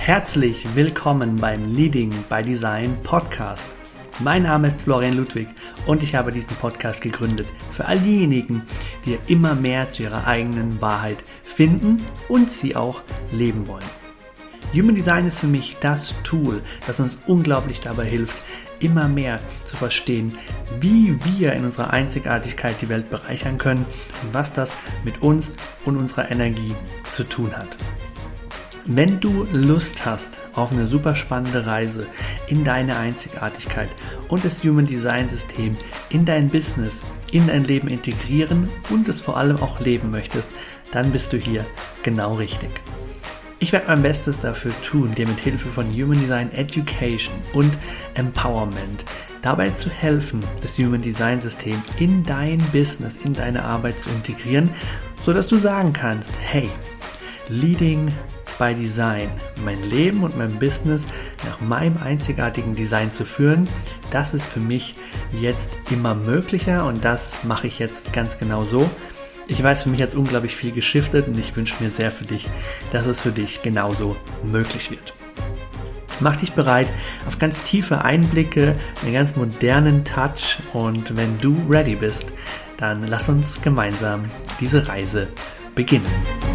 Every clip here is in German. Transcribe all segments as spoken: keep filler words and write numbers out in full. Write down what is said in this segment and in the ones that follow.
Herzlich willkommen beim Leading by Design Podcast. Mein Name ist Florian Ludwig und ich habe diesen Podcast gegründet für all diejenigen, die immer mehr zu ihrer eigenen Wahrheit finden und sie auch leben wollen. Human Design ist für mich das Tool, das uns unglaublich dabei hilft, immer mehr zu verstehen, wie wir in unserer Einzigartigkeit die Welt bereichern können und was das mit uns und unserer Energie zu tun hat. Wenn du Lust hast auf eine super spannende Reise in deine Einzigartigkeit und das Human Design System in dein Business, in dein Leben integrieren und es vor allem auch leben möchtest, dann bist du hier genau richtig. Ich werde mein Bestes dafür tun, dir mit Hilfe von Human Design Education und Empowerment dabei zu helfen, das Human Design System in dein Business, in deine Arbeit zu integrieren, sodass du sagen kannst, hey, Leading by Design, mein Leben und mein Business nach meinem einzigartigen Design zu führen, das ist für mich jetzt immer möglicher und das mache ich jetzt ganz genau so. Ich weiß, für mich hat es unglaublich viel geschiftet und ich wünsche mir sehr für dich, dass es für dich genauso möglich wird. Mach dich bereit auf ganz tiefe Einblicke, einen ganz modernen Touch und wenn du ready bist, dann lass uns gemeinsam diese Reise beginnen.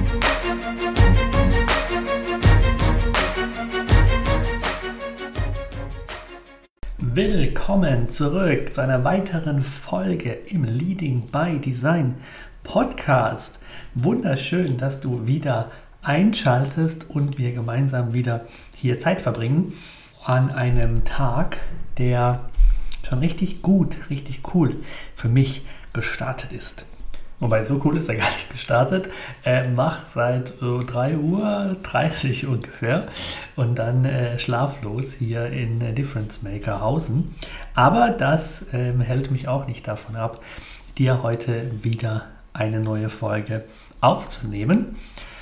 Willkommen zurück zu einer weiteren Folge im Leading by Design Podcast. Wunderschön, dass du wieder einschaltest und wir gemeinsam wieder hier Zeit verbringen an einem Tag, der schon richtig gut, richtig cool für mich gestartet ist. Wobei, so cool ist er gar nicht gestartet. Er macht seit so drei Uhr dreißig ungefähr und dann äh, schlaflos hier in äh, Difference Maker hausen. Aber das ähm, hält mich auch nicht davon ab, dir heute wieder eine neue Folge aufzunehmen.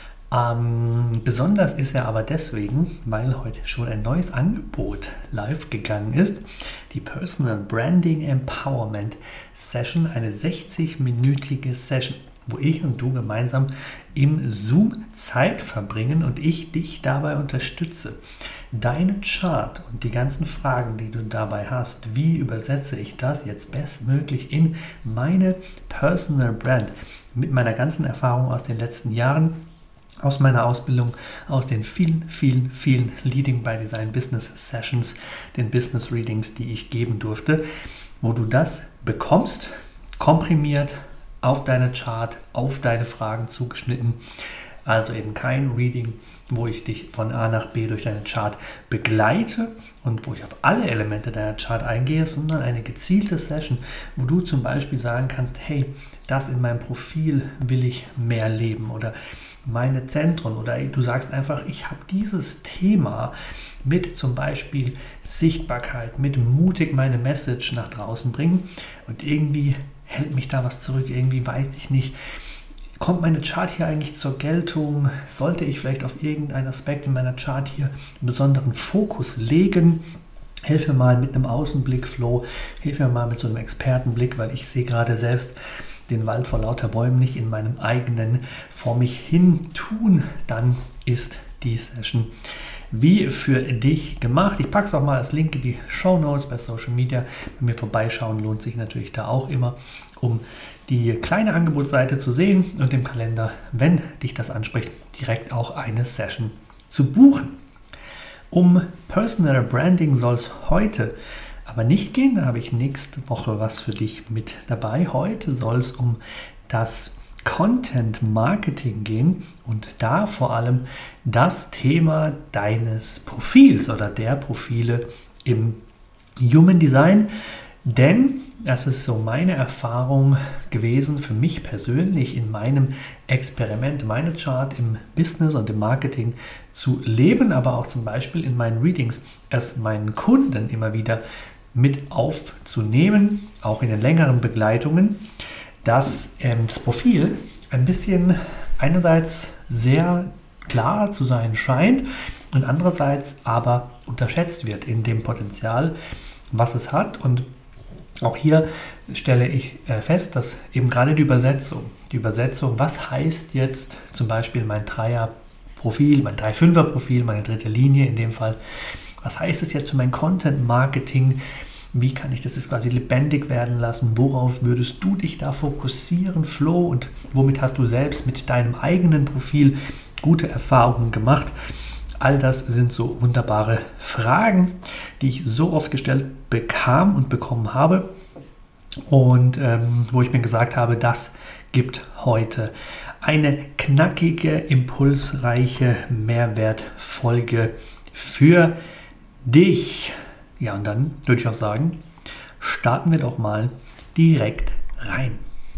Ähm, besonders ist er aber deswegen, weil heute schon ein neues Angebot live gegangen ist. Die Personal Branding Empowerment Session, eine sechzig-minütige Session, wo ich und du gemeinsam im Zoom Zeit verbringen und ich dich dabei unterstütze. Deinen Chart und die ganzen Fragen, die du dabei hast, wie übersetze ich das jetzt bestmöglich in meine Personal Brand mit meiner ganzen Erfahrung aus den letzten Jahren, aus meiner Ausbildung, aus den vielen, vielen, vielen Leading by Design Business Sessions, den Business Readings, die ich geben durfte, wo du das bekommst, komprimiert auf deine Chart, auf deine Fragen zugeschnitten. Also eben kein Reading, wo ich dich von A nach B durch deine Chart begleite und wo ich auf alle Elemente deiner Chart eingehe, sondern eine gezielte Session, wo du zum Beispiel sagen kannst, hey, das in meinem Profil will ich mehr leben oder meine Zentren oder du sagst einfach, ich habe dieses Thema mit zum Beispiel Sichtbarkeit, mit mutig meine Message nach draußen bringen und irgendwie hält mich da was zurück, irgendwie weiß ich nicht, kommt meine Chart hier eigentlich zur Geltung, sollte ich vielleicht auf irgendeinen Aspekt in meiner Chart hier einen besonderen Fokus legen, hilf mir mal mit einem Außenblick, Flo, hilf mir mal mit so einem Expertenblick, weil ich sehe gerade selbst den Wald vor lauter Bäumen nicht in meinem eigenen vor mich hin tun, dann ist die Session wie für dich gemacht. Ich packe es auch mal als Link in die Shownotes bei Social Media. Bei mir vorbeischauen lohnt sich natürlich da auch immer, um die kleine Angebotsseite zu sehen und im Kalender, wenn dich das anspricht, direkt auch eine Session zu buchen. Um Personal Branding soll es heute aber nicht gehen, da habe ich nächste Woche was für dich mit dabei. Heute soll es um das Content Marketing gehen und da vor allem das Thema deines Profils oder der Profile im Human Design. Denn das ist so meine Erfahrung gewesen für mich persönlich in meinem Experiment, meine Chart im Business und im Marketing zu leben, aber auch zum Beispiel in meinen Readings es meinen Kunden immer wieder mit aufzunehmen, auch in den längeren Begleitungen, dass ähm, das Profil ein bisschen einerseits sehr klar zu sein scheint und andererseits aber unterschätzt wird in dem Potenzial, was es hat. Und auch hier stelle ich äh, fest, dass eben gerade die Übersetzung, die Übersetzung, was heißt jetzt zum Beispiel mein Dreier Profil, mein drei Fünfer Profil, meine dritte Linie in dem Fall. Was heißt das jetzt für mein Content Marketing? Wie kann ich das jetzt quasi lebendig werden lassen? Worauf würdest du dich da fokussieren, Flo? Und womit hast du selbst mit deinem eigenen Profil gute Erfahrungen gemacht? All das sind so wunderbare Fragen, die ich so oft gestellt bekam und bekommen habe. Und ähm, wo ich mir gesagt habe, das gibt heute eine knackige, impulsreiche Mehrwertfolge für dich. Ja, und dann würde ich auch sagen, starten wir doch mal direkt rein.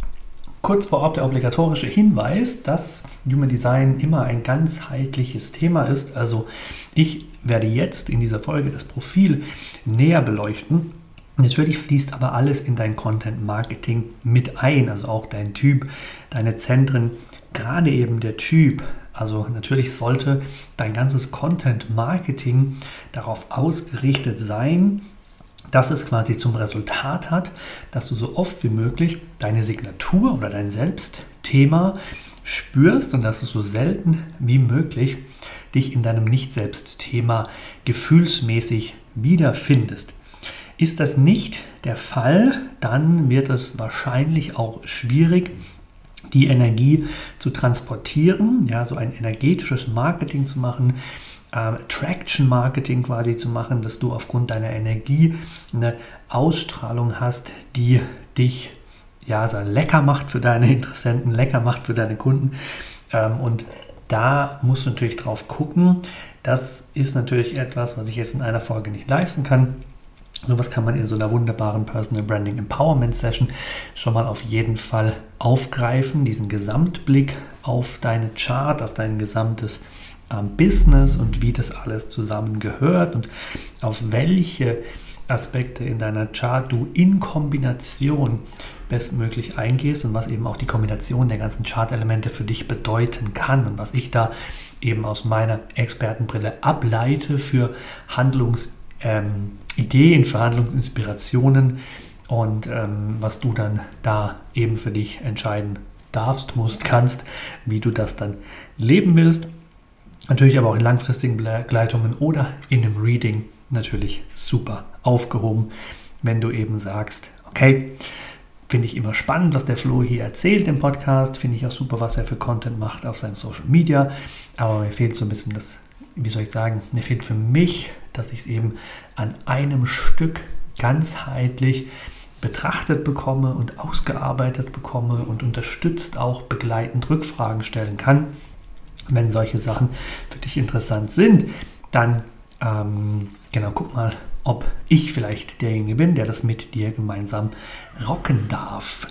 Kurz vorab der obligatorische Hinweis, dass Human Design immer ein ganzheitliches Thema ist. Also ich werde jetzt in dieser Folge das Profil näher beleuchten. Natürlich fließt aber alles in dein Content Marketing mit ein, also auch dein Typ, deine Zentren, gerade eben der Typ. Also natürlich sollte dein ganzes Content Marketing darauf ausgerichtet sein, dass es quasi zum Resultat hat, dass du so oft wie möglich deine Signatur oder dein Selbstthema spürst und dass du so selten wie möglich dich in deinem Nicht-Selbst-Thema gefühlsmäßig wiederfindest. Ist das nicht der Fall, dann wird es wahrscheinlich auch schwierig, die Energie zu transportieren, ja, so ein energetisches Marketing zu machen, ähm, Attraction Marketing quasi zu machen, dass du aufgrund deiner Energie eine Ausstrahlung hast, die dich ja so lecker macht für deine Interessenten, lecker macht für deine Kunden. Ähm, und da musst du natürlich drauf gucken. Das ist natürlich etwas, was ich jetzt in einer Folge nicht leisten kann. Sowas kann man in so einer wunderbaren Personal Branding Empowerment Session schon mal auf jeden Fall aufgreifen, diesen Gesamtblick auf deine Chart, auf dein gesamtes ähm, Business und wie das alles zusammengehört und auf welche Aspekte in deiner Chart du in Kombination bestmöglich eingehst und was eben auch die Kombination der ganzen Chart-Elemente für dich bedeuten kann und was ich da eben aus meiner Expertenbrille ableite für Handlungs- Ähm, Ideen, Verhandlungsinspirationen und ähm, was du dann da eben für dich entscheiden darfst, musst, kannst, wie du das dann leben willst. Natürlich aber auch in langfristigen Begleitungen oder in einem Reading natürlich super aufgehoben, wenn du eben sagst, okay, finde ich immer spannend, was der Flo hier erzählt im Podcast, finde ich auch super, was er für Content macht auf seinem Social Media, aber mir fehlt so ein bisschen das, wie soll ich sagen, mir fehlt für mich, dass ich es eben an einem Stück ganzheitlich betrachtet bekomme und ausgearbeitet bekomme und unterstützt auch begleitend Rückfragen stellen kann. Wenn solche Sachen für dich interessant sind, dann ähm, genau, guck mal, ob ich vielleicht derjenige bin, der das mit dir gemeinsam rocken darf.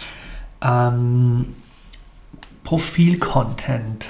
Ähm, Profil-Content.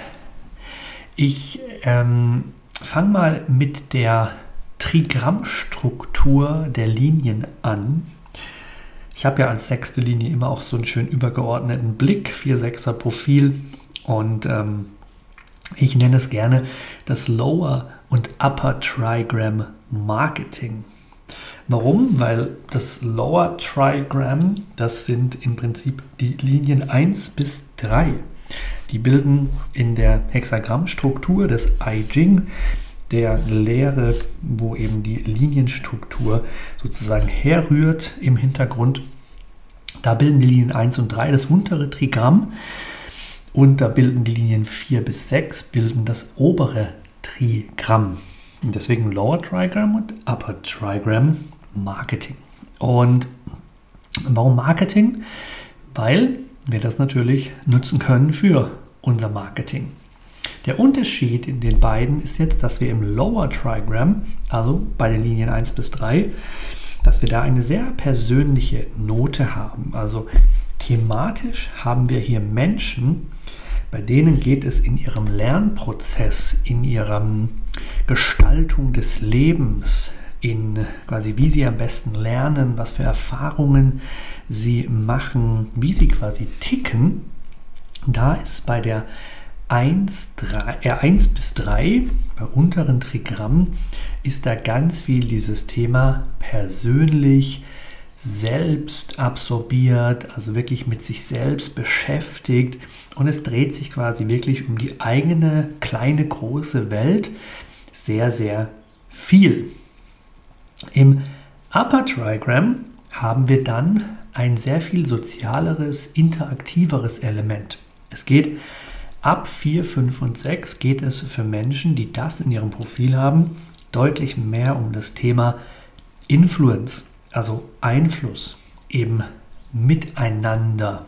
Ich ähm, fange mal mit der Trigrammstruktur der Linien an. Ich habe ja als sechste Linie immer auch so einen schön übergeordneten Blick, vier Sechser Profil und ähm, ich nenne es gerne das Lower und Upper Trigram Marketing. Warum? Weil das Lower Trigram, das sind im Prinzip die Linien eins bis drei. Die bilden in der Hexagrammstruktur des I Ching, der Lehre, wo eben die Linienstruktur sozusagen herrührt im Hintergrund. Da bilden die Linien eins und drei das untere Trigramm und da bilden die Linien vier bis sechs bilden das obere Trigramm. Und deswegen Lower Trigram und Upper Trigram Marketing. Und warum Marketing? Weil wir das natürlich nutzen können für unser Marketing. Der Unterschied in den beiden ist jetzt, dass wir im Lower Trigram, also bei den Linien eins bis drei, dass wir da eine sehr persönliche Note haben. Also thematisch haben wir hier Menschen, bei denen geht es in ihrem Lernprozess, in ihrer Gestaltung des Lebens, in quasi wie sie am besten lernen, was für Erfahrungen sie machen, wie sie quasi ticken. Da ist bei der eins bis drei, bei unteren Trigramm, ist da ganz viel dieses Thema persönlich, selbst absorbiert, also wirklich mit sich selbst beschäftigt und es dreht sich quasi wirklich um die eigene kleine, große Welt sehr, sehr viel. Im Upper Trigram haben wir dann ein sehr viel sozialeres, interaktiveres Element. Es geht ab vier, fünf und sechs geht es für Menschen, die das in ihrem Profil haben, deutlich mehr um das Thema Influence, also Einfluss, eben miteinander.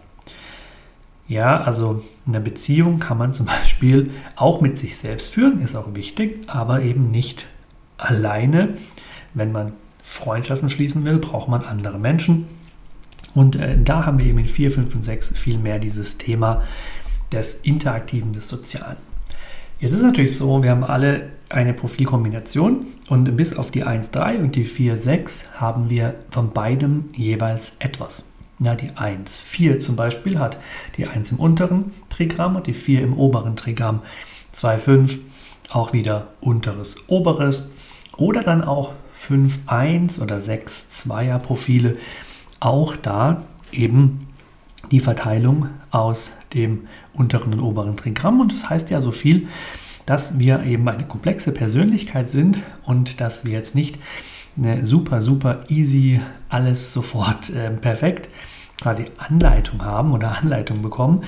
Ja, also eine Beziehung kann man zum Beispiel auch mit sich selbst führen, ist auch wichtig, aber eben nicht alleine. Wenn man Freundschaften schließen will, braucht man andere Menschen. Und äh, da haben wir eben in vier, fünf und sechs viel mehr dieses Thema des Interaktiven, des Sozialen. Jetzt ist natürlich so, wir haben alle eine Profilkombination und bis auf die eins drei und die vier sechs haben wir von beidem jeweils etwas. Ja, die eins vier zum Beispiel hat die eins im unteren Trigramm und die vier im oberen Trigramm. zwei fünf auch wieder unteres, oberes oder dann auch fünf eins oder sechs zweier Profile. Auch da eben die Verteilung aus dem unteren und oberen Trigramm. Und das heißt ja so viel, dass wir eben eine komplexe Persönlichkeit sind und dass wir jetzt nicht eine super, super easy, alles sofort äh, perfekt quasi Anleitung haben oder Anleitung bekommen,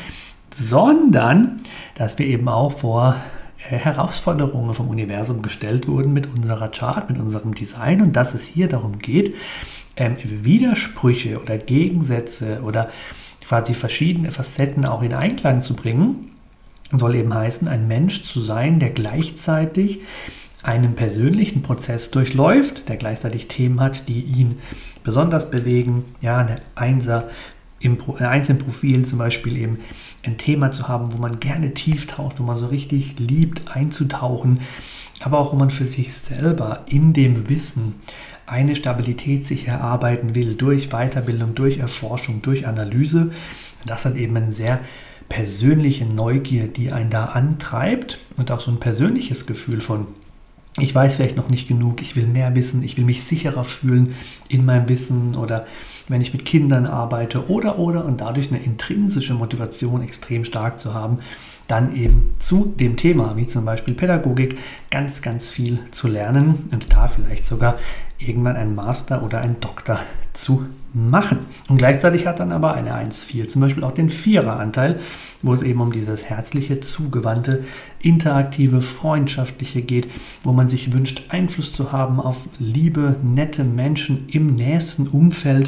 sondern dass wir eben auch vor äh, Herausforderungen vom Universum gestellt wurden mit unserer Chart, mit unserem Design und dass es hier darum geht, ähm, Widersprüche oder Gegensätze oder quasi verschiedene Facetten auch in Einklang zu bringen, soll eben heißen, ein Mensch zu sein, der gleichzeitig einen persönlichen Prozess durchläuft, der gleichzeitig Themen hat, die ihn besonders bewegen. Ja, eine Einser im Pro, eine Eins im Profil zum Beispiel eben ein Thema zu haben, wo man gerne tief taucht, wo man so richtig liebt, einzutauchen, aber auch wo man für sich selber in dem Wissen eine Stabilität sich erarbeiten will, durch Weiterbildung, durch Erforschung, durch Analyse. Das hat eben eine sehr persönliche Neugier, die einen da antreibt und auch so ein persönliches Gefühl von, ich weiß vielleicht noch nicht genug, ich will mehr wissen, ich will mich sicherer fühlen in meinem Wissen oder wenn ich mit Kindern arbeite oder, oder und dadurch eine intrinsische Motivation extrem stark zu haben, dann eben zu dem Thema, wie zum Beispiel Pädagogik, ganz, ganz viel zu lernen und da vielleicht sogar irgendwann einen Master oder einen Doktor zu machen. Und gleichzeitig hat dann aber eine eins vier zum Beispiel auch den Vierer-Anteil, wo es eben um dieses herzliche, zugewandte, interaktive, freundschaftliche geht, wo man sich wünscht, Einfluss zu haben auf liebe, nette Menschen im nächsten Umfeld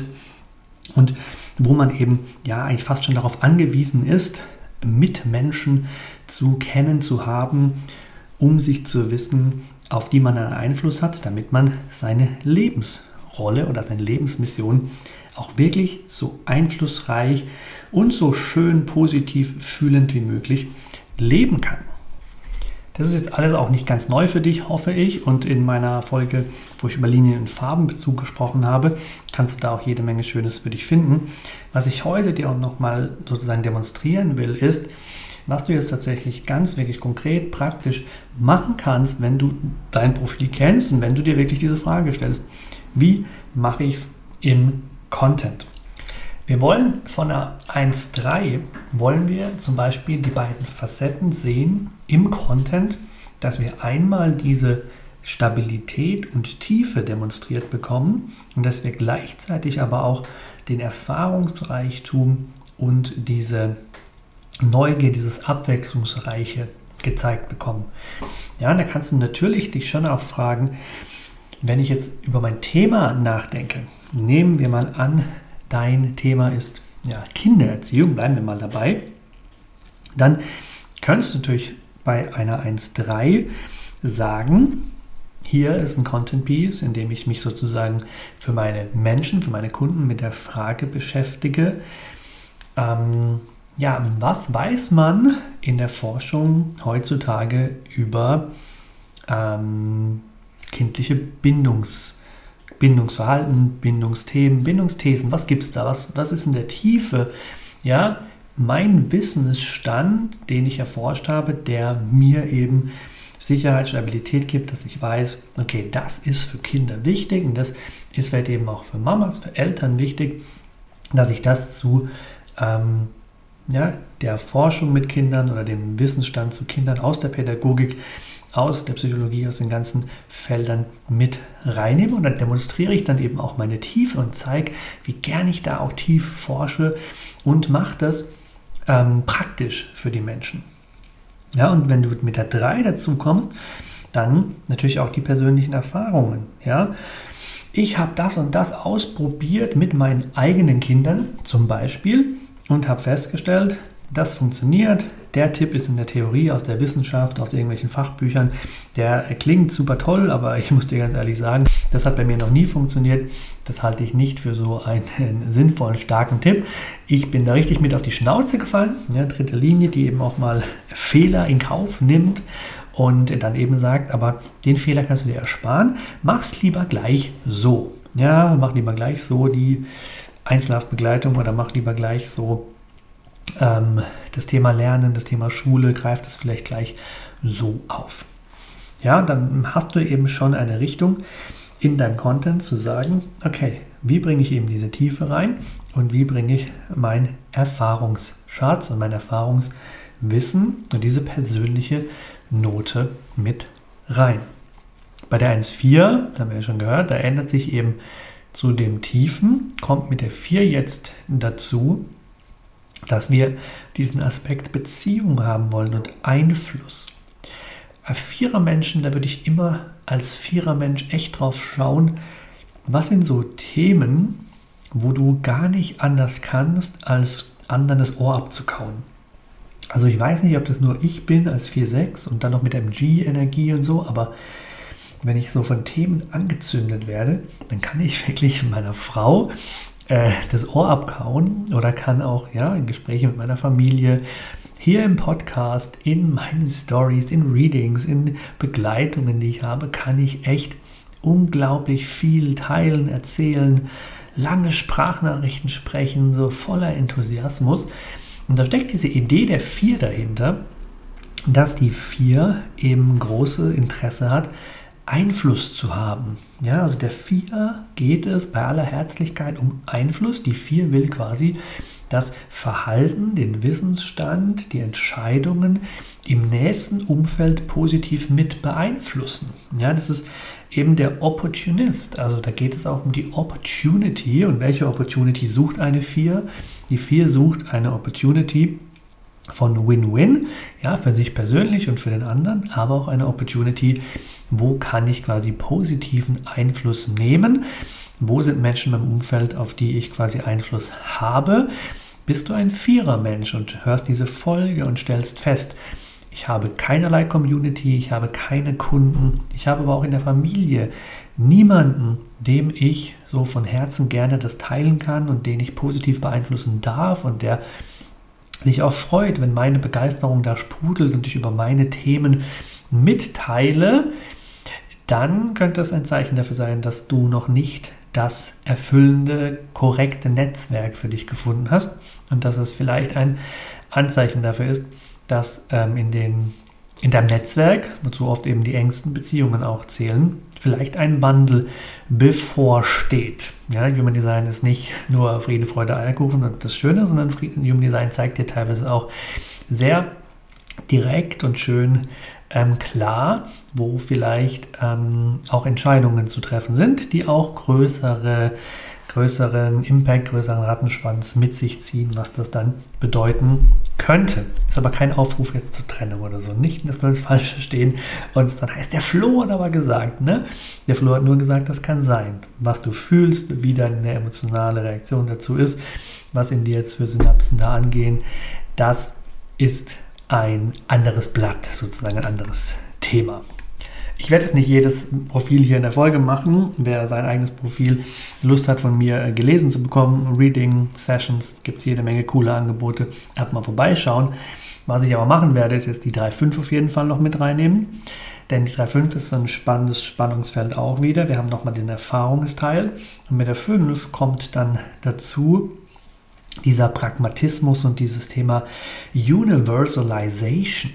und wo man eben ja eigentlich fast schon darauf angewiesen ist, Mitmenschen zu kennen, zu haben, um sich zu wissen, auf die man einen Einfluss hat, damit man seine Lebensrolle oder seine Lebensmission auch wirklich so einflussreich und so schön positiv fühlend wie möglich leben kann. Das ist jetzt alles auch nicht ganz neu für dich, hoffe ich. Und in meiner Folge, wo ich über Linien- und Farbenbezug gesprochen habe, kannst du da auch jede Menge Schönes für dich finden. Was ich heute dir auch nochmal sozusagen demonstrieren will, ist, was du jetzt tatsächlich ganz wirklich konkret, praktisch machen kannst, wenn du dein Profil kennst und wenn du dir wirklich diese Frage stellst, wie mache ich es im Content? Wir wollen von einer eins drei, wollen wir zum Beispiel die beiden Facetten sehen im Content, dass wir einmal diese Stabilität und Tiefe demonstriert bekommen und dass wir gleichzeitig aber auch den Erfahrungsreichtum und diese Neugier, dieses Abwechslungsreiche gezeigt bekommen. Ja, da kannst du natürlich dich schon auch fragen, wenn ich jetzt über mein Thema nachdenke, nehmen wir mal an, dein Thema ist ja, Kindererziehung, bleiben wir mal dabei, dann könntest du natürlich bei einer eins drei sagen, hier ist ein Content Piece, in dem ich mich sozusagen für meine Menschen, für meine Kunden mit der Frage beschäftige, ähm, ja, was weiß man in der Forschung heutzutage über ähm, kindliche Bindungs, Bindungsverhalten, Bindungsthemen, Bindungsthesen? Was gibt es da? Was, was ist in der Tiefe? Ja, mein Wissensstand, den ich erforscht habe, der mir eben Sicherheit, Stabilität gibt, dass ich weiß, okay, das ist für Kinder wichtig und das ist vielleicht eben auch für Mamas, für Eltern wichtig, dass ich das zu ähm, ja, der Forschung mit Kindern oder dem Wissensstand zu Kindern aus der Pädagogik, aus der Psychologie, aus den ganzen Feldern mit reinnehme. Und dann demonstriere ich dann eben auch meine Tiefe und zeige, wie gern ich da auch tief forsche und mache das ähm, praktisch für die Menschen. Ja, und wenn du mit der drei dazu kommst, dann natürlich auch die persönlichen Erfahrungen. Ja, ich habe das und das ausprobiert mit meinen eigenen Kindern zum Beispiel und habe festgestellt, das funktioniert. Der Tipp ist in der Theorie, aus der Wissenschaft, aus irgendwelchen Fachbüchern, der klingt super toll, aber ich muss dir ganz ehrlich sagen, das hat bei mir noch nie funktioniert. Das halte ich nicht für so einen sinnvollen, starken Tipp. Ich bin da richtig mit auf die Schnauze gefallen. Ja, dritte Linie, die eben auch mal Fehler in Kauf nimmt und dann eben sagt, aber den Fehler kannst du dir ersparen. Mach's lieber gleich so. Ja, mach lieber gleich so die Einschlafbegleitung oder mach lieber gleich so ähm, das Thema Lernen, das Thema Schule, greift das vielleicht gleich so auf. Ja, dann hast du eben schon eine Richtung in deinem Content zu sagen, okay, wie bringe ich eben diese Tiefe rein und wie bringe ich meinen Erfahrungsschatz und mein Erfahrungswissen und diese persönliche Note mit rein. Bei der eins Komma vier, da haben wir ja schon gehört, da ändert sich eben zu dem Tiefen, kommt mit der vier jetzt dazu, dass wir diesen Aspekt Beziehung haben wollen und Einfluss. Als Vierer-Menschen, da würde ich immer als Vierer-Mensch echt drauf schauen, was sind so Themen, wo du gar nicht anders kannst, als anderen das Ohr abzukauen. Also ich weiß nicht, ob das nur ich bin als vier sechs und dann noch mit M G-Energie und so, aber wenn ich so von Themen angezündet werde, dann kann ich wirklich meiner Frau äh, das Ohr abkauen oder kann auch ja, in Gesprächen mit meiner Familie, hier im Podcast, in meinen Stories, in Readings, in Begleitungen, die ich habe, kann ich echt unglaublich viel teilen, erzählen, lange Sprachnachrichten sprechen, so voller Enthusiasmus. Und da steckt diese Idee der vier dahinter, dass die vier eben große Interesse hat, Einfluss zu haben. Ja, also der vier geht es bei aller Herzlichkeit um Einfluss. Die vier will quasi das Verhalten, den Wissensstand, die Entscheidungen im nächsten Umfeld positiv mit beeinflussen. Ja, das ist eben der Opportunist. Also da geht es auch um die Opportunity. Und welche Opportunity sucht eine vier? Die vier sucht eine Opportunity von Win-Win, ja, für sich persönlich und für den anderen, aber auch eine Opportunity, wo kann ich quasi positiven Einfluss nehmen, wo sind Menschen im Umfeld, auf die ich quasi Einfluss habe. Bist du ein Vierer-Mensch und hörst diese Folge und stellst fest, ich habe keinerlei Community, ich habe keine Kunden, ich habe aber auch in der Familie niemanden, dem ich so von Herzen gerne das teilen kann und den ich positiv beeinflussen darf und der sich auch freut, wenn meine Begeisterung da sprudelt und ich über meine Themen mitteile, dann könnte es ein Zeichen dafür sein, dass du noch nicht das erfüllende, korrekte Netzwerk für dich gefunden hast und dass es vielleicht ein Anzeichen dafür ist, dass ähm, in, den, in deinem Netzwerk, wozu oft eben die engsten Beziehungen auch zählen, vielleicht ein Wandel bevorsteht. Ja, Human Design ist nicht nur Friede, Freude, Eierkuchen und das Schöne, sondern Human Design zeigt dir teilweise auch sehr direkt und schön ähm, klar, wo vielleicht ähm, auch Entscheidungen zu treffen sind, die auch größere, größeren Impact, größeren Rattenschwanz mit sich ziehen, was das dann bedeuten könnte. Ist aber kein Aufruf jetzt zur Trennung oder so. Nicht, dass wir uns falsch verstehen und dann heißt, der Flo hat aber gesagt, ne? Der Flo hat nur gesagt, das kann sein. Was du fühlst, wie deine emotionale Reaktion dazu ist, was in dir jetzt für Synapsen da angehen, das ist ein anderes Blatt, sozusagen ein anderes Thema. Ich werde jetzt nicht jedes Profil hier in der Folge machen. Wer sein eigenes Profil Lust hat, von mir gelesen zu bekommen, Reading, Sessions, gibt es jede Menge coole Angebote. Einfach mal vorbeischauen. Was ich aber machen werde, ist jetzt die drei fünf auf jeden Fall noch mit reinnehmen. Denn die drei fünf ist so ein spannendes Spannungsfeld auch wieder. Wir haben nochmal den Erfahrungsteil. Und mit der fünf kommt dann dazu dieser Pragmatismus und dieses Thema Universalization.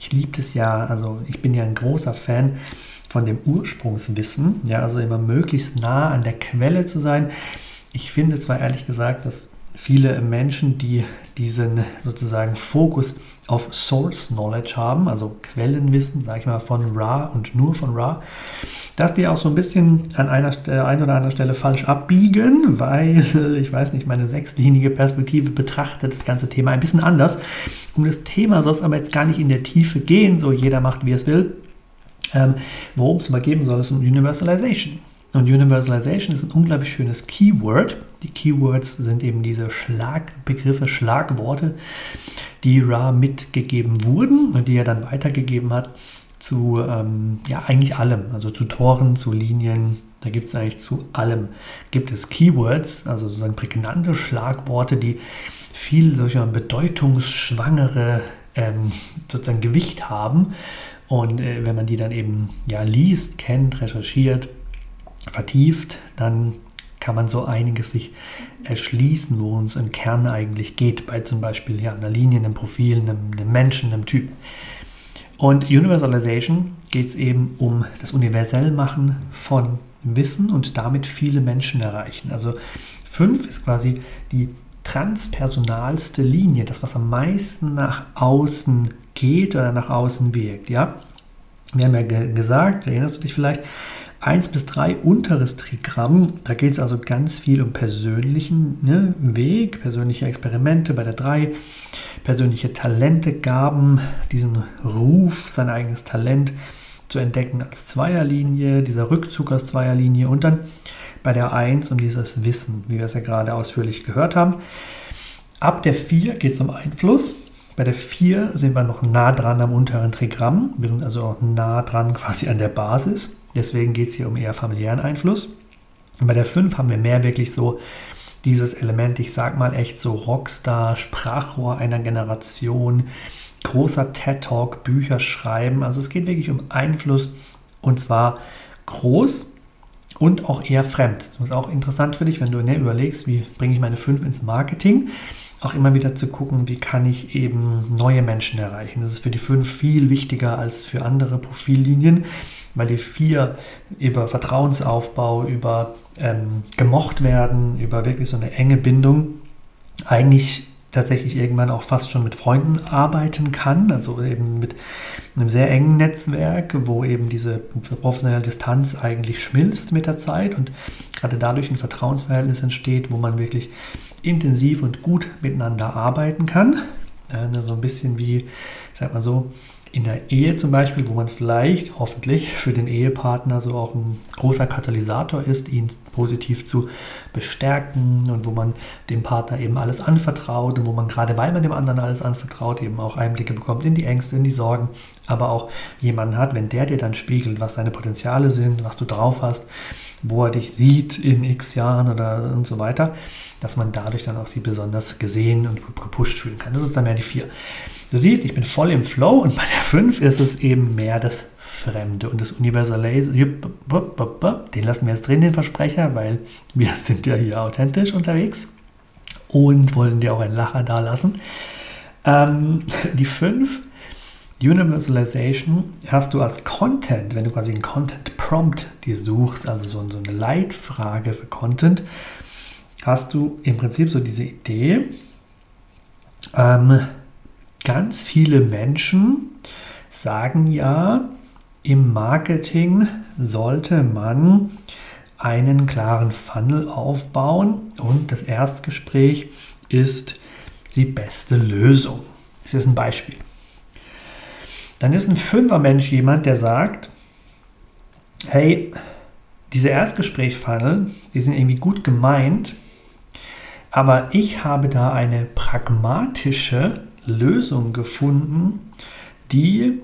ich liebe das ja, also ich bin ja ein großer Fan von dem Ursprungswissen, ja, also immer möglichst nah an der Quelle zu sein. Ich finde zwar ehrlich gesagt, dass viele Menschen, die diesen sozusagen Fokus auf Source Knowledge haben, also Quellenwissen, sage ich mal, von Ra und nur von Ra, dass die auch so ein bisschen an einer äh, ein oder anderen Stelle falsch abbiegen, weil, ich weiß nicht, meine sechslinige Perspektive betrachtet das ganze Thema ein bisschen anders. Um das Thema soll es aber jetzt gar nicht in der Tiefe gehen, so jeder macht, wie er es will. Ähm, worum es aber geben soll, ist um Universalization. Und Universalization ist ein unglaublich schönes Keyword. Die Keywords sind eben diese Schlagbegriffe, Schlagworte, die Ra mitgegeben wurden und die er dann weitergegeben hat zu ähm, ja, eigentlich allem. Also zu Toren, zu Linien, da gibt es eigentlich zu allem. Gibt es Keywords, also sozusagen prägnante Schlagworte, die viel solcher bedeutungsschwangere ähm, sozusagen Gewicht haben. Und äh, wenn man die dann eben ja, liest, kennt, recherchiert, vertieft, dann kann man so einiges sich erschließen, worum es im Kern eigentlich geht, bei zum Beispiel ja, einer Linie, einem Profil, einem, einem Menschen, einem Typ. Und Universalization geht es eben um das Universellmachen von Wissen und damit viele Menschen erreichen. Also fünf ist quasi die transpersonalste Linie, das, was am meisten nach außen geht oder nach außen wirkt. Ja? Wir haben ja ge- gesagt, erinnerst du dich vielleicht, eins bis drei unteres Trigramm, da geht es also ganz viel um persönlichen ne, Weg, persönliche Experimente bei der drei, persönliche Talente, Gaben, diesen Ruf, sein eigenes Talent zu entdecken als Zweierlinie, dieser Rückzug als Zweierlinie und dann bei der eins um dieses Wissen, wie wir es ja gerade ausführlich gehört haben. Ab der vier geht es um Einfluss. Bei der vier sind wir noch nah dran am unteren Trigramm. Wir sind also auch nah dran quasi an der Basis. Deswegen geht es hier um eher familiären Einfluss. Und bei der fünf haben wir mehr wirklich so dieses Element, ich sag mal echt so Rockstar, Sprachrohr einer Generation, großer TED-Talk, Bücher schreiben. Also es geht wirklich um Einfluss und zwar groß und auch eher fremd. Das ist auch interessant für dich, wenn du ne, überlegst, wie bringe ich meine fünf ins Marketing. Auch immer wieder zu gucken, wie kann ich eben neue Menschen erreichen. Das ist für die fünf viel wichtiger als für andere Profillinien, weil die vier über Vertrauensaufbau, über ähm, gemocht werden, über wirklich so eine enge Bindung eigentlich tatsächlich irgendwann auch fast schon mit Freunden arbeiten kann, also eben mit einem sehr engen Netzwerk, wo eben diese professionelle Distanz eigentlich schmilzt mit der Zeit und gerade dadurch ein Vertrauensverhältnis entsteht, wo man wirklich intensiv und gut miteinander arbeiten kann. Ja, so ein bisschen wie, ich sag mal so, in der Ehe zum Beispiel, wo man vielleicht, hoffentlich, für den Ehepartner so auch ein großer Katalysator ist, ihn positiv zu bestärken und wo man dem Partner eben alles anvertraut und wo man gerade, weil man dem anderen alles anvertraut, eben auch Einblicke bekommt in die Ängste, in die Sorgen, aber auch jemanden hat, wenn der dir dann spiegelt, was deine Potenziale sind, was du drauf hast, wo er dich sieht in x Jahren oder und so weiter, dass man dadurch dann auch sie besonders gesehen und gepusht fühlen kann. Das ist dann mehr die vier. Du siehst, ich bin voll im Flow und bei der fünf ist es eben mehr das Fremde und das Universale. Den lassen wir jetzt drin, den Versprecher, weil wir sind ja hier authentisch unterwegs und wollen dir auch einen Lacher da lassen. Ähm, die fünf, Universalization, hast du als Content, wenn du quasi einen Content Prompt dir suchst, also so, so eine Leitfrage für Content, hast du im Prinzip so diese Idee, ähm, ganz viele Menschen sagen ja, im Marketing sollte man einen klaren Funnel aufbauen und das Erstgespräch ist die beste Lösung. Das ist ein Beispiel. Dann ist ein Fünfer-Mensch jemand, der sagt, hey, diese Erstgespräch-Funnel, die sind irgendwie gut gemeint, aber ich habe da eine pragmatische Lösung gefunden, die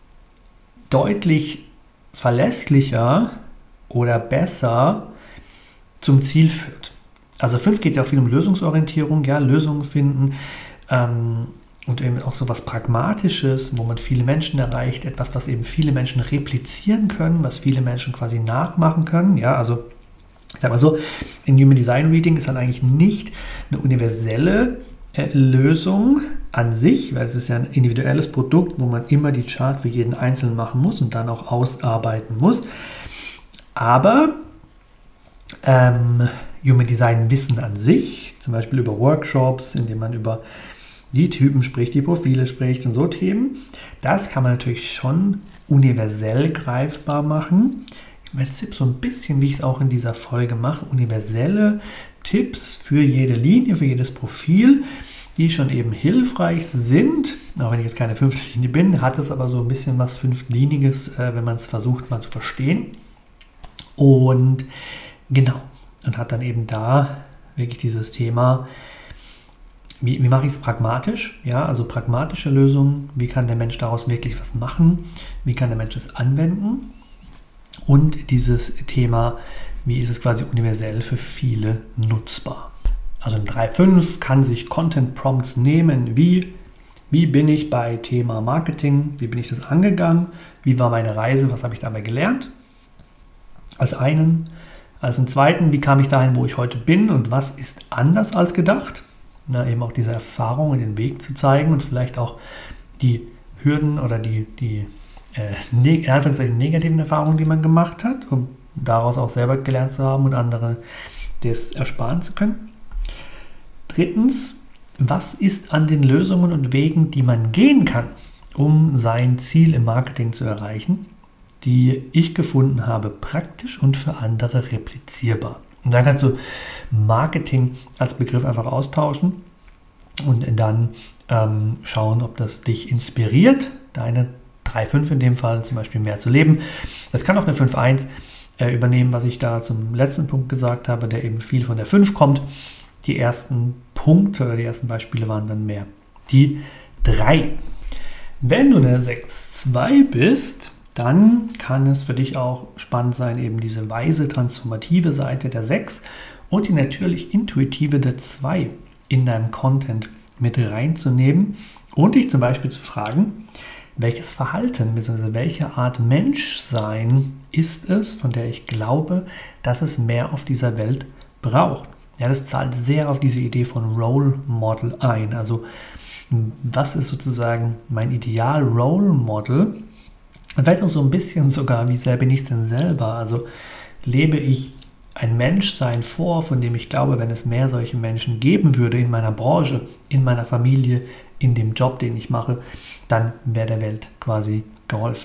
deutlich verlässlicher oder besser zum Ziel führt. Also fünf geht es ja auch viel um Lösungsorientierung, ja, Lösungen finden ähm, und eben auch so was Pragmatisches, wo man viele Menschen erreicht, etwas, was eben viele Menschen replizieren können, was viele Menschen quasi nachmachen können, ja, also ich sag mal so, in Human Design Reading ist dann eigentlich nicht eine universelle äh, Lösung an sich, weil es ist ja ein individuelles Produkt, wo man immer die Chart für jeden Einzelnen machen muss und dann auch ausarbeiten muss. Aber ähm, Human Design Wissen an sich, zum Beispiel über Workshops, indem man über die Typen spricht, die Profile spricht und so Themen, das kann man natürlich schon universell greifbar machen. Ich meine, Tipps so ein bisschen, wie ich es auch in dieser Folge mache, universelle Tipps für jede Linie, für jedes Profil, die schon eben hilfreich sind. Auch wenn ich jetzt keine fünfte Linie bin, hat es aber so ein bisschen was Fünfliniges, äh, wenn man es versucht mal zu verstehen. Und genau, und hat dann eben da wirklich dieses Thema, wie, wie mache ich es pragmatisch? Ja, also pragmatische Lösungen, wie kann der Mensch daraus wirklich was machen? Wie kann der Mensch es anwenden? Und dieses Thema, wie ist es quasi universell für viele nutzbar? Also ein drei fünf kann sich Content Prompts nehmen, wie, wie bin ich bei Thema Marketing, wie bin ich das angegangen, wie war meine Reise, was habe ich dabei gelernt, als einen. Als einen zweiten, wie kam ich dahin, wo ich heute bin und was ist anders als gedacht? Na, eben auch diese Erfahrung und den Weg zu zeigen und vielleicht auch die Hürden oder die, die äh, in Anführungszeichen negativen Erfahrungen, die man gemacht hat, um daraus auch selber gelernt zu haben und andere das ersparen zu können. Drittens, was ist an den Lösungen und Wegen, die man gehen kann, um sein Ziel im Marketing zu erreichen, die ich gefunden habe, praktisch und für andere replizierbar. Und dann kannst du Marketing als Begriff einfach austauschen und dann ähm, schauen, ob das dich inspiriert, deine drei fünf in dem Fall zum Beispiel mehr zu leben. Das kann auch eine fünf eins äh, übernehmen, was ich da zum letzten Punkt gesagt habe, der eben viel von der fünf kommt. Die ersten Punkte oder die ersten Beispiele waren dann mehr die drei. Wenn du eine sechs zwei bist, dann kann es für dich auch spannend sein, eben diese weise, transformative Seite der sechs und die natürlich intuitive der zwei in deinem Content mit reinzunehmen und dich zum Beispiel zu fragen, welches Verhalten bzw. welche Art Menschsein ist es, von der ich glaube, dass es mehr auf dieser Welt braucht. Ja, das zahlt sehr auf diese Idee von Role Model ein. Also was ist sozusagen mein Ideal Role Model? Und vielleicht auch so ein bisschen sogar, wie sehr bin ich es denn selber? Also lebe ich ein Menschsein vor, von dem ich glaube, wenn es mehr solche Menschen geben würde in meiner Branche, in meiner Familie, in dem Job, den ich mache, dann wäre der Welt quasi geholfen.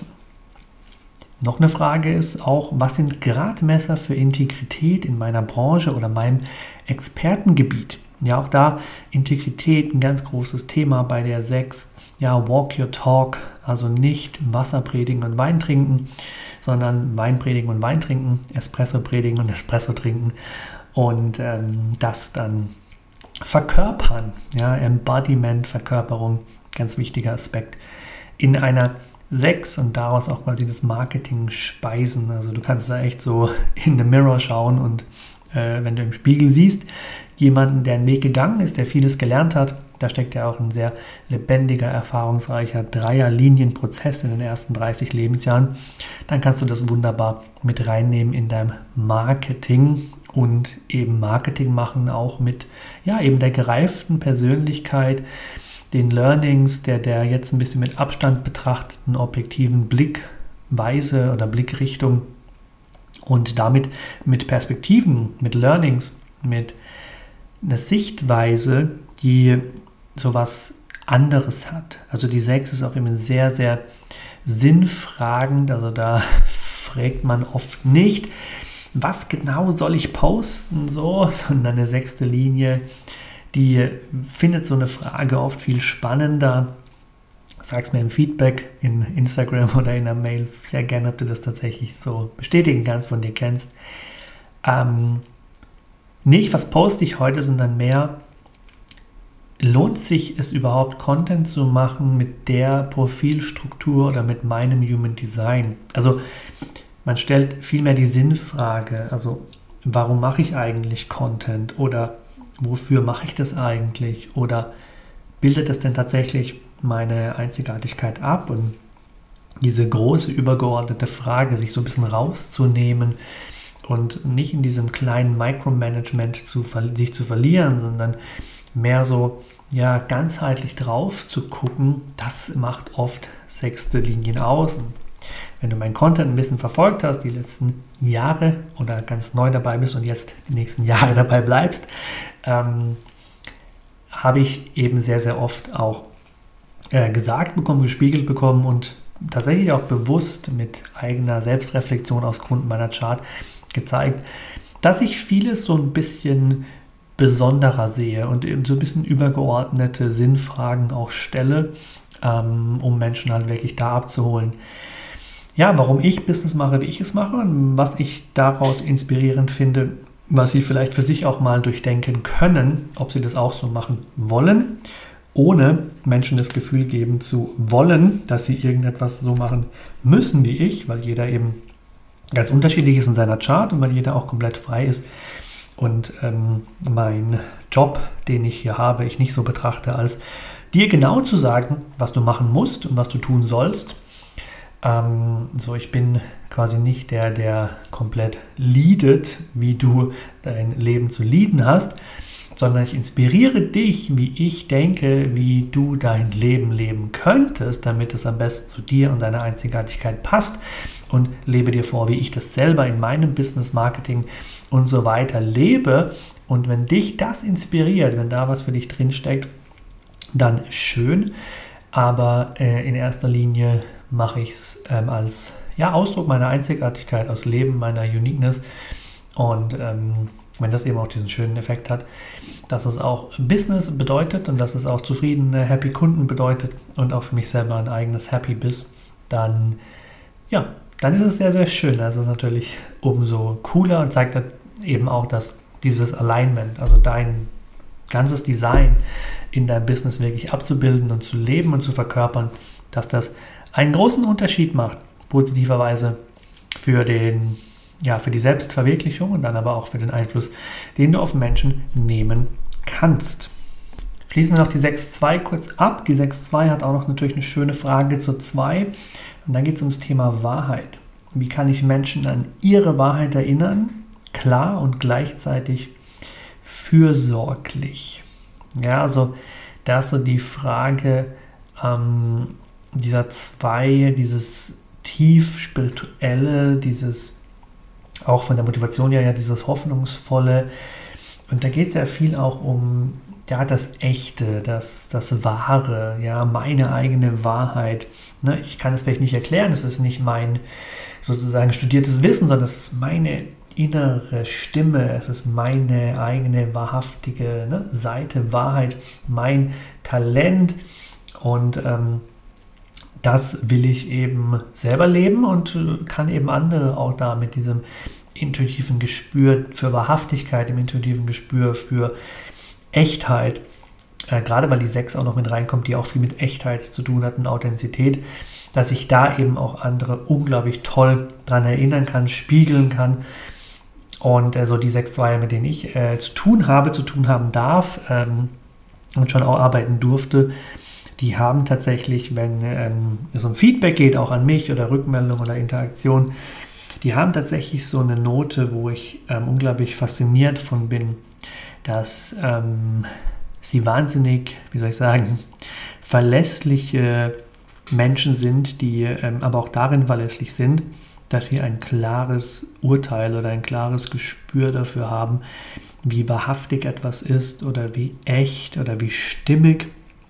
Noch eine Frage ist auch, was sind Gradmesser für Integrität in meiner Branche oder meinem Expertengebiet? Ja, auch da Integrität ein ganz großes Thema bei der sechs. Ja, walk your talk, also nicht Wasser predigen und Wein trinken, sondern Wein predigen und Wein trinken, Espresso predigen und Espresso trinken und ähm, das dann verkörpern. Ja, Embodiment, Verkörperung, ganz wichtiger Aspekt in einer sechs und daraus auch quasi das Marketing speisen. Also du kannst da echt so in the mirror schauen und äh, wenn du im Spiegel siehst, jemanden, der einen Weg gegangen ist, der vieles gelernt hat, da steckt ja auch ein sehr lebendiger, erfahrungsreicher Dreierlinienprozess in den ersten dreißig Lebensjahren, dann kannst du das wunderbar mit reinnehmen in dein Marketing und eben Marketing machen, auch mit ja eben der gereiften Persönlichkeit, den Learnings, der, der jetzt ein bisschen mit Abstand betrachteten objektiven Blickweise oder Blickrichtung und damit mit Perspektiven, mit Learnings, mit einer Sichtweise, die sowas anderes hat. Also die sechs ist auch immer sehr, sehr sinnfragend, also da fragt man oft nicht, was genau soll ich posten, so, sondern eine sechste Linie, die findet so eine Frage oft viel spannender. Sag's mir im Feedback in Instagram oder in einer Mail sehr gerne, ob du das tatsächlich so bestätigen kannst, von dir kennst. Ähm, nicht, was poste ich heute, sondern mehr, lohnt sich es überhaupt, Content zu machen mit der Profilstruktur oder mit meinem Human Design? Also man stellt vielmehr die Sinnfrage, also warum mache ich eigentlich Content oder wofür mache ich das eigentlich oder bildet das denn tatsächlich meine Einzigartigkeit ab? Und diese große übergeordnete Frage, sich so ein bisschen rauszunehmen und nicht in diesem kleinen Micromanagement zu, sich zu verlieren, sondern mehr so ja, ganzheitlich drauf zu gucken, das macht oft sechste Linien aus. Und wenn du meinen Content ein bisschen verfolgt hast, die letzten Jahre oder ganz neu dabei bist und jetzt die nächsten Jahre dabei bleibst, ähm, habe ich eben sehr, sehr oft auch äh, gesagt bekommen, gespiegelt bekommen und tatsächlich auch bewusst mit eigener Selbstreflexion aus Grund meiner Chart gezeigt, dass ich vieles so ein bisschen besonderer sehe und eben so ein bisschen übergeordnete Sinnfragen auch stelle, ähm, um Menschen halt wirklich da abzuholen. Ja, warum ich Business mache, wie ich es mache und was ich daraus inspirierend finde, was sie vielleicht für sich auch mal durchdenken können, ob sie das auch so machen wollen, ohne Menschen das Gefühl geben zu wollen, dass sie irgendetwas so machen müssen wie ich, weil jeder eben ganz unterschiedlich ist in seiner Chart und weil jeder auch komplett frei ist. Und ähm, mein Job, den ich hier habe, ich nicht so betrachte, als dir genau zu sagen, was du machen musst und was du tun sollst. Ähm, so, ich bin quasi nicht der, der komplett leadet, wie du dein Leben zu leaden hast, sondern ich inspiriere dich, wie ich denke, wie du dein Leben leben könntest, damit es am besten zu dir und deiner Einzigartigkeit passt, und lebe dir vor, wie ich das selber in meinem Business, Marketing und so weiter lebe. Und wenn dich das inspiriert, wenn da was für dich drinsteckt, dann schön. Aber äh, in erster Linie mache ich es ähm, als ja, Ausdruck meiner Einzigartigkeit, aus Leben meiner Uniqueness. Und ähm, wenn das eben auch diesen schönen Effekt hat, dass es auch Business bedeutet und dass es auch zufriedene, happy Kunden bedeutet und auch für mich selber ein eigenes Happy Biz, dann ja, dann ist es sehr, sehr schön. Das ist natürlich umso cooler und zeigt eben auch, dass dieses Alignment, also dein ganzes Design in deinem Business wirklich abzubilden und zu leben und zu verkörpern, dass das einen großen Unterschied macht, positiverweise für den, ja, für die Selbstverwirklichung und dann aber auch für den Einfluss, den du auf Menschen nehmen kannst. Schließen wir noch die sechs zwei kurz ab. Die sechs zwei hat auch noch natürlich eine schöne Frage zur zwei. Und dann geht es ums Thema Wahrheit. Wie kann ich Menschen an ihre Wahrheit erinnern? Klar und gleichzeitig fürsorglich. Ja, also da ist so die Frage ähm, dieser zwei, dieses tief spirituelle, dieses auch von der Motivation her, ja, dieses hoffnungsvolle. Und da geht es ja viel auch um ja, das Echte, das, das Wahre, ja, meine eigene Wahrheit. Ne, ich kann es vielleicht nicht erklären, es ist nicht mein sozusagen studiertes Wissen, sondern es ist meine innere Stimme, es ist meine eigene wahrhaftige ne, Seite, Wahrheit, mein Talent. Und ähm, das will ich eben selber leben und äh, kann eben andere auch da mit diesem intuitiven Gespür für Wahrhaftigkeit, im intuitiven Gespür für Echtheit, äh, gerade weil die sechs auch noch mit reinkommt, die auch viel mit Echtheit zu tun hat und Authentizität, dass ich da eben auch andere unglaublich toll dran erinnern kann, spiegeln kann. Und äh, so die sechs zwei, mit denen ich äh, zu tun habe, zu tun haben darf ähm, und schon auch arbeiten durfte, die haben tatsächlich, wenn ähm, es um Feedback geht, auch an mich oder Rückmeldung oder Interaktion, die haben tatsächlich so eine Note, wo ich ähm, unglaublich fasziniert von bin, dass ähm, sie wahnsinnig, wie soll ich sagen, verlässliche Menschen sind, die ähm, aber auch darin verlässlich sind, dass sie ein klares Urteil oder ein klares Gespür dafür haben, wie wahrhaftig etwas ist oder wie echt oder wie stimmig,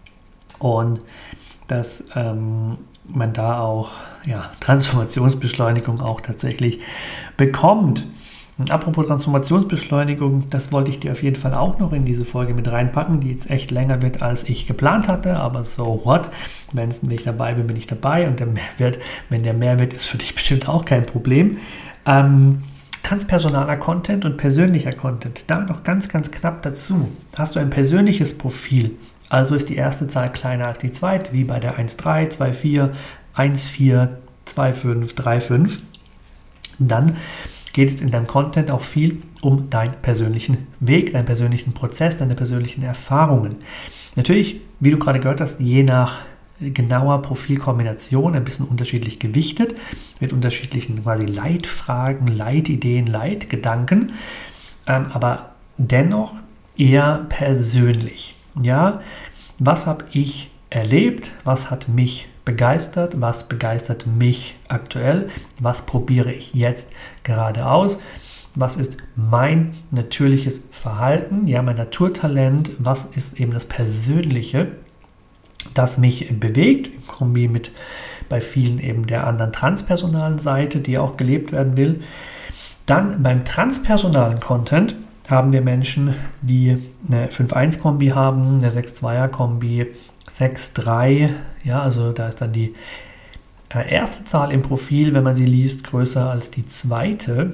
und dass ähm, man da auch ja, Transformationsbeschleunigung auch tatsächlich bekommt. Und apropos Transformationsbeschleunigung, das wollte ich dir auf jeden Fall auch noch in diese Folge mit reinpacken, die jetzt echt länger wird, als ich geplant hatte, aber so what? Wenn ich dabei bin, bin ich dabei, und der Mehrwert, wenn der Mehrwert ist für dich bestimmt auch kein Problem. Ähm, transpersonaler Content und persönlicher Content, da noch ganz, ganz knapp dazu. Hast du ein persönliches Profil, also ist die erste Zahl kleiner als die zweite, wie bei der eins drei, zwei vier, eins vier, zwei fünf, drei fünf, dann geht es in deinem Content auch viel um deinen persönlichen Weg, deinen persönlichen Prozess, deine persönlichen Erfahrungen. Natürlich, wie du gerade gehört hast, je nach genauer Profilkombination ein bisschen unterschiedlich gewichtet, mit unterschiedlichen quasi Leitfragen, Leitideen, Leitgedanken, ähm, aber dennoch eher persönlich. Ja, was habe ich erlebt? Was hat mich begeistert? Was begeistert mich aktuell? Was probiere ich jetzt gerade aus? Was ist mein natürliches Verhalten? Ja, mein Naturtalent. Was ist eben das Persönliche, das mich bewegt? Im Kombi mit bei vielen eben der anderen transpersonalen Seite, die auch gelebt werden will. Dann beim transpersonalen Content haben wir Menschen, die eine fünf eins Kombi haben, eine sechs zweier Kombi, sechs drei, ja, also da ist dann die erste Zahl im Profil, wenn man sie liest, größer als die zweite.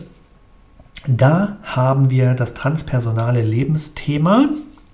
Da haben wir das transpersonale Lebensthema.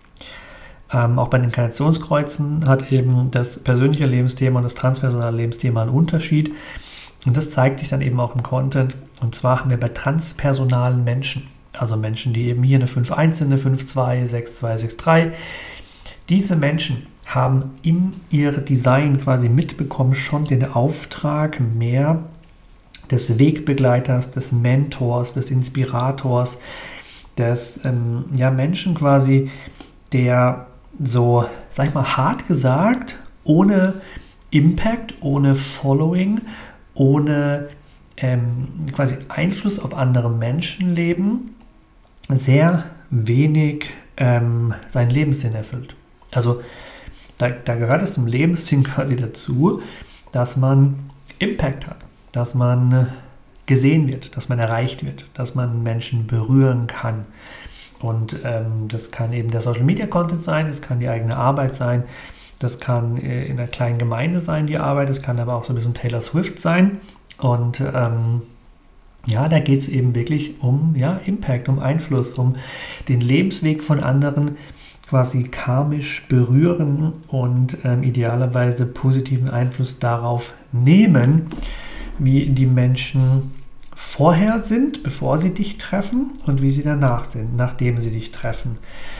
Ähm, auch bei den Inkarnationskreuzen hat eben das persönliche Lebensthema und das transpersonale Lebensthema einen Unterschied. Und das zeigt sich dann eben auch im Content. Und zwar haben wir bei transpersonalen Menschen, also Menschen, die eben hier eine fünf eins sind, eine fünf zwei, sechs zwei, sechs drei. Diese Menschen haben in ihr Design quasi mitbekommen schon den Auftrag mehr des Wegbegleiters, des Mentors, des Inspirators, des ähm, ja, Menschen quasi, der so, sag ich mal, hart gesagt, ohne Impact, ohne Following, ohne ähm, quasi Einfluss auf andere Menschenleben, sehr wenig ähm, seinen Lebenssinn erfüllt. Also da, da gehört es zum Lebenssinn quasi dazu, dass man Impact hat, dass man gesehen wird, dass man erreicht wird, dass man Menschen berühren kann. Und ähm, das kann eben der Social Media Content sein, das kann die eigene Arbeit sein, das kann äh, in einer kleinen Gemeinde sein, die Arbeit, das kann aber auch so ein bisschen Taylor Swift sein. Und ähm, ja, da geht es eben wirklich um ja, Impact, um Einfluss, um den Lebensweg von anderen quasi karmisch berühren und ähm, idealerweise positiven Einfluss darauf nehmen, wie die Menschen vorher sind, bevor sie dich treffen und wie sie danach sind, nachdem sie dich treffen.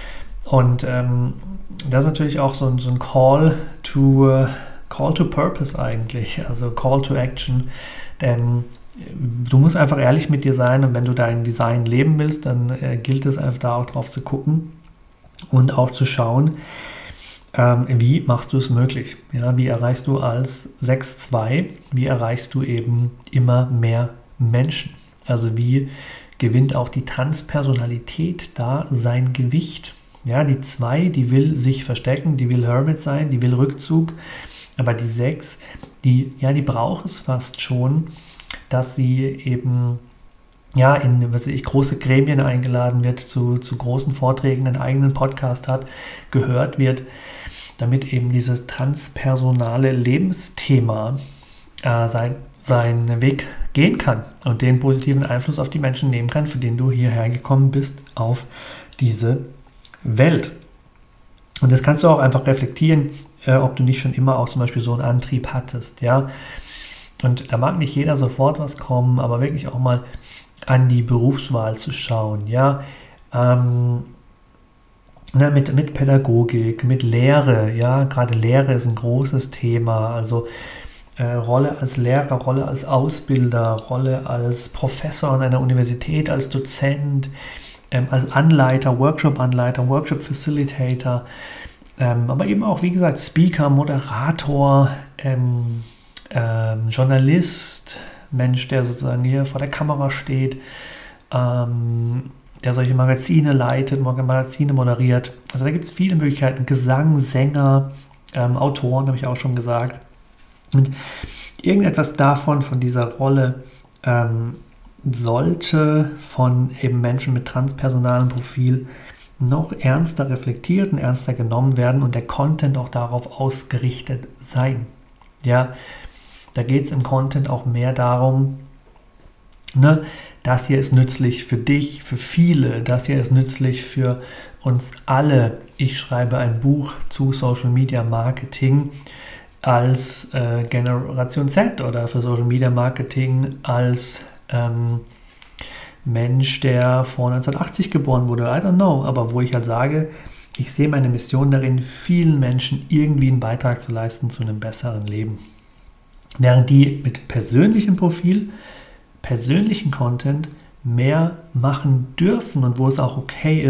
Und ähm, das ist natürlich auch so ein, so ein Call to, uh, Call to Purpose eigentlich, also Call to Action, denn du musst einfach ehrlich mit dir sein und wenn du dein Design leben willst, dann äh, gilt es einfach da auch drauf zu gucken und auch zu schauen, ähm, wie machst du es möglich? Ja, wie erreichst du als sechs zwei, wie erreichst du eben immer mehr Menschen? Also wie gewinnt auch die Transpersonalität da sein Gewicht? Ja, die zwei, die will sich verstecken, die will Hermit sein, die will Rückzug, aber die sechs, die, ja, die braucht es fast schon, dass sie eben ja, in was weiß ich, große Gremien eingeladen wird, zu, zu großen Vorträgen, einen eigenen Podcast hat, gehört wird, damit eben dieses transpersonale Lebensthema äh, sein, seinen Weg gehen kann und den positiven Einfluss auf die Menschen nehmen kann, für den du hierher gekommen bist auf diese Welt. Und das kannst du auch einfach reflektieren, äh, ob du nicht schon immer auch zum Beispiel so einen Antrieb hattest, ja. Und da mag nicht jeder sofort was kommen, aber wirklich auch mal an die Berufswahl zu schauen, ja, ähm, na, mit, mit Pädagogik, mit Lehre, ja, gerade Lehre ist ein großes Thema, also äh, Rolle als Lehrer, Rolle als Ausbilder, Rolle als Professor an einer Universität, als Dozent, ähm, als Anleiter, Workshop-Anleiter, Workshop-Facilitator, ähm, aber eben auch, wie gesagt, Speaker, Moderator, ähm, ähm, Journalist, Mensch, der sozusagen hier vor der Kamera steht, ähm, der solche Magazine leitet, Magazine moderiert. Also da gibt es viele Möglichkeiten. Gesang, Sänger, ähm, Autoren, habe ich auch schon gesagt. Und irgendetwas davon, von dieser Rolle, ähm, sollte von eben Menschen mit transpersonalem Profil noch ernster reflektiert und ernster genommen werden und der Content auch darauf ausgerichtet sein. Ja, da geht es im Content auch mehr darum, ne, das hier ist nützlich für dich, für viele, das hier ist nützlich für uns alle. Ich schreibe ein Buch zu Social Media Marketing als äh, Generation Z oder für Social Media Marketing als ähm, Mensch, der vor neunzehnhundertachtzig geboren wurde, I don't know, aber wo ich halt sage, ich sehe meine Mission darin, vielen Menschen irgendwie einen Beitrag zu leisten zu einem besseren Leben. Während die mit persönlichem Profil, persönlichen Content mehr machen dürfen und wo es auch okay ist,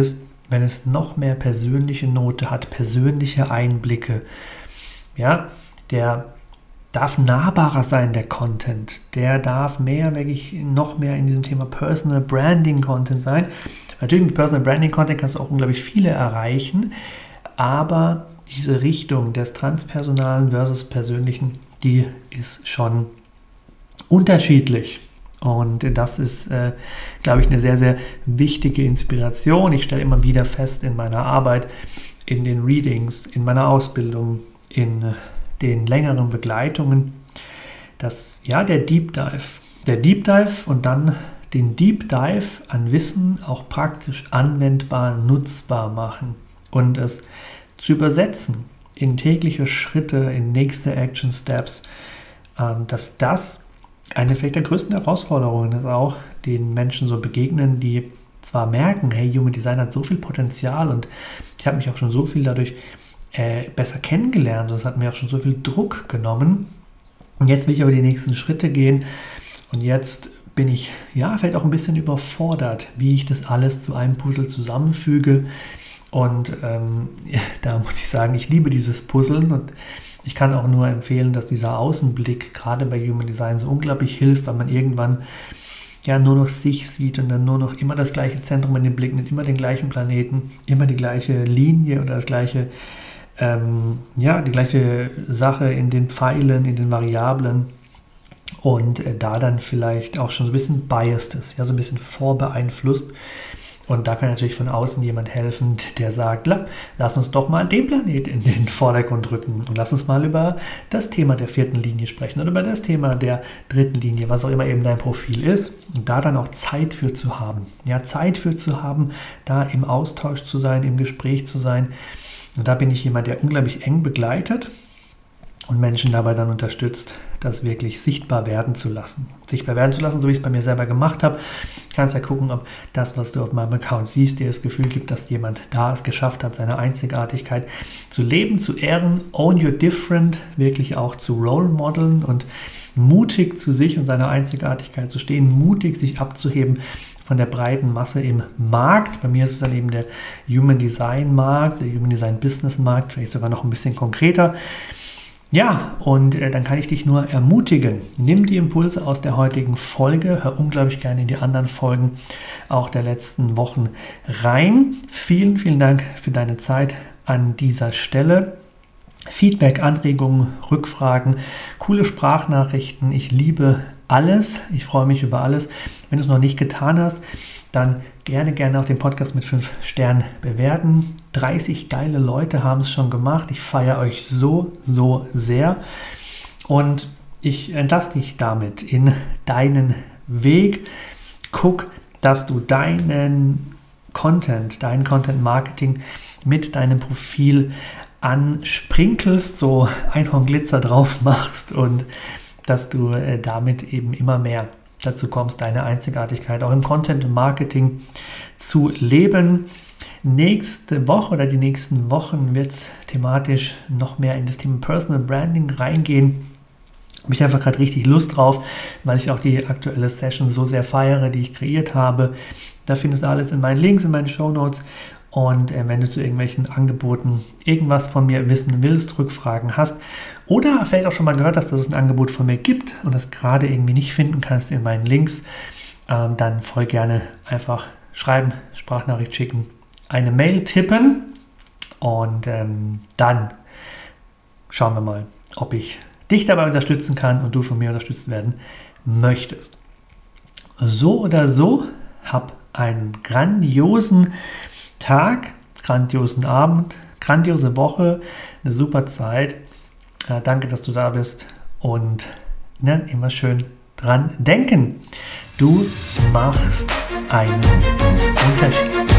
wenn es noch mehr persönliche Note hat, persönliche Einblicke. Ja, der darf nahbarer sein, der Content. Der darf mehr, wirklich noch mehr in diesem Thema Personal Branding Content sein. Natürlich mit Personal Branding Content kannst du auch unglaublich viele erreichen, aber diese Richtung des Transpersonalen versus Persönlichen, die ist schon unterschiedlich. Und das ist, äh, glaube ich, eine sehr, sehr wichtige Inspiration. Ich stelle immer wieder fest in meiner Arbeit, in den Readings, in meiner Ausbildung, in äh, den längeren Begleitungen, dass ja der Deep Dive, der Deep Dive und dann den Deep Dive an Wissen auch praktisch anwendbar, nutzbar machen und es zu übersetzen in tägliche Schritte, in nächste Action Steps, ähm, dass das eine vielleicht der größten Herausforderungen ist auch, den Menschen so begegnen, die zwar merken, hey, Human Design hat so viel Potenzial und ich habe mich auch schon so viel dadurch äh, besser kennengelernt, das hat mir auch schon so viel Druck genommen und jetzt will ich aber die nächsten Schritte gehen und jetzt bin ich ja vielleicht auch ein bisschen überfordert, wie ich das alles zu einem Puzzle zusammenfüge und ähm, ja, da muss ich sagen, ich liebe dieses Puzzeln und ich kann auch nur empfehlen, dass dieser Außenblick gerade bei Human Design so unglaublich hilft, weil man irgendwann ja nur noch sich sieht und dann nur noch immer das gleiche Zentrum in den Blick nimmt, immer den gleichen Planeten, immer die gleiche Linie oder das gleiche, ähm, ja, die gleiche Sache in den Pfeilen, in den Variablen und äh, da dann vielleicht auch schon so ein bisschen biased ist, ja, so ein bisschen vorbeeinflusst. Und da kann natürlich von außen jemand helfen, der sagt, lass uns doch mal den Planet in den Vordergrund rücken und lass uns mal über das Thema der vierten Linie sprechen oder über das Thema der dritten Linie, was auch immer eben dein Profil ist. Und da dann auch Zeit für zu haben. Ja, Zeit für zu haben, da im Austausch zu sein, im Gespräch zu sein. Und da bin ich jemand, der unglaublich eng begleitet und Menschen dabei dann unterstützt, das wirklich sichtbar werden zu lassen. Sichtbar werden zu lassen, so wie ich es bei mir selber gemacht habe. Du kannst ja gucken, ob das, was du auf meinem Account siehst, dir das Gefühl gibt, dass jemand da es geschafft hat, seine Einzigartigkeit zu leben, zu ehren, own your different, wirklich auch zu role modeln und mutig zu sich und seiner Einzigartigkeit zu stehen, mutig sich abzuheben von der breiten Masse im Markt. Bei mir ist es dann eben der Human Design Markt, der Human Design Business Markt, vielleicht sogar noch ein bisschen konkreter. Ja, und äh, dann kann ich dich nur ermutigen. Nimm die Impulse aus der heutigen Folge, hör unglaublich gerne in die anderen Folgen auch der letzten Wochen rein. Vielen, vielen Dank für deine Zeit an dieser Stelle. Feedback, Anregungen, Rückfragen, coole Sprachnachrichten. Ich liebe alles. Ich freue mich über alles. Wenn du es noch nicht getan hast, dann gerne, gerne auch den Podcast mit fünf Sternen bewerten. dreißig geile Leute haben es schon gemacht. Ich feiere euch so, so sehr. Und ich entlasse dich damit in deinen Weg. Guck, dass du deinen Content, dein Content Marketing mit deinem Profil ansprinkelst, so Einhornglitzer drauf machst und dass du äh, damit eben immer mehr dazu kommst, deine Einzigartigkeit auch im Content Marketing zu leben. Nächste Woche oder die nächsten Wochen wird es thematisch noch mehr in das Thema Personal Branding reingehen. Habe ich einfach gerade richtig Lust drauf, weil ich auch die aktuelle Session so sehr feiere, die ich kreiert habe. Da findest du alles in meinen Links, in meinen Shownotes. Und äh, wenn du zu irgendwelchen Angeboten irgendwas von mir wissen willst, Rückfragen hast oder vielleicht auch schon mal gehört hast, dass es ein Angebot von mir gibt und das gerade irgendwie nicht finden kannst in meinen Links, ähm, dann voll gerne einfach schreiben, Sprachnachricht schicken, eine Mail tippen und ähm, dann schauen wir mal, ob ich dich dabei unterstützen kann und du von mir unterstützt werden möchtest. So oder so, hab einen grandiosen Tag, grandiosen Abend, grandiose Woche, eine super Zeit. Äh, danke, dass du da bist und ne, immer schön dran denken. Du machst einen Unterschied.